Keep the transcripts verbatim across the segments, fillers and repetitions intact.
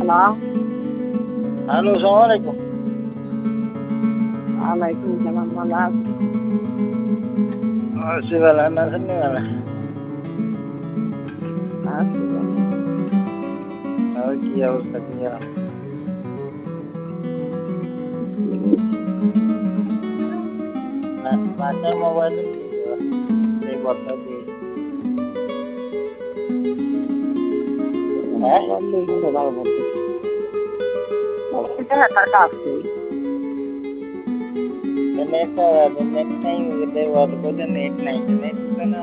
Hello hello, আসসালামু আলাইকুম। ওয়ালাইকুম সালাম, ভালো আছেন? আছি ভালো, আপনি আছেন নি ভালো? আছি ভালো। আর কি অবস্থা ক্লিয়ার? না বাসার মোবাইলে এই কথা দিয়ে হ্যাঁ মোবাইল দিয়ে কিন্তু ভালো বলতে মোবাইলটা তার কাছে নেট নেট নাই ওদের বলে নেট নাই নেট না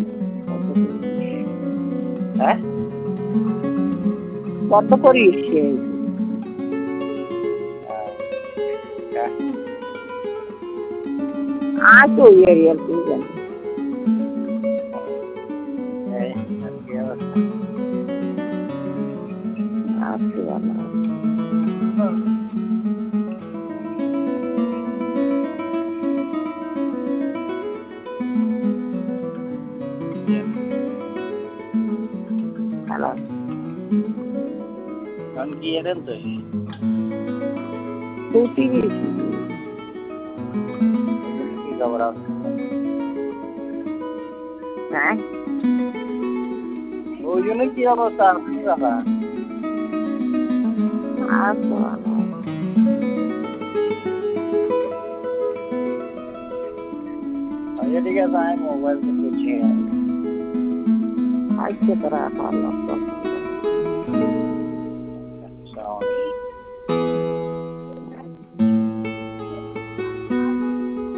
হ্যাঁ বন্ধ করিস আজ তো এরিয়াল তুই জানি এই কি অবস্থা? আছি ভালো। হ্যালো কারণ কি এরেন তো তুই তিরিশ কি খবর আছে? হ্যাঁ ওই জন্য কি অবস্থা আপনি বাবা আছি ভালো। আচ্ছা ঠিক আছে আমি মোবাইল তো করছি আজকে তোরা ভালো আসসালামু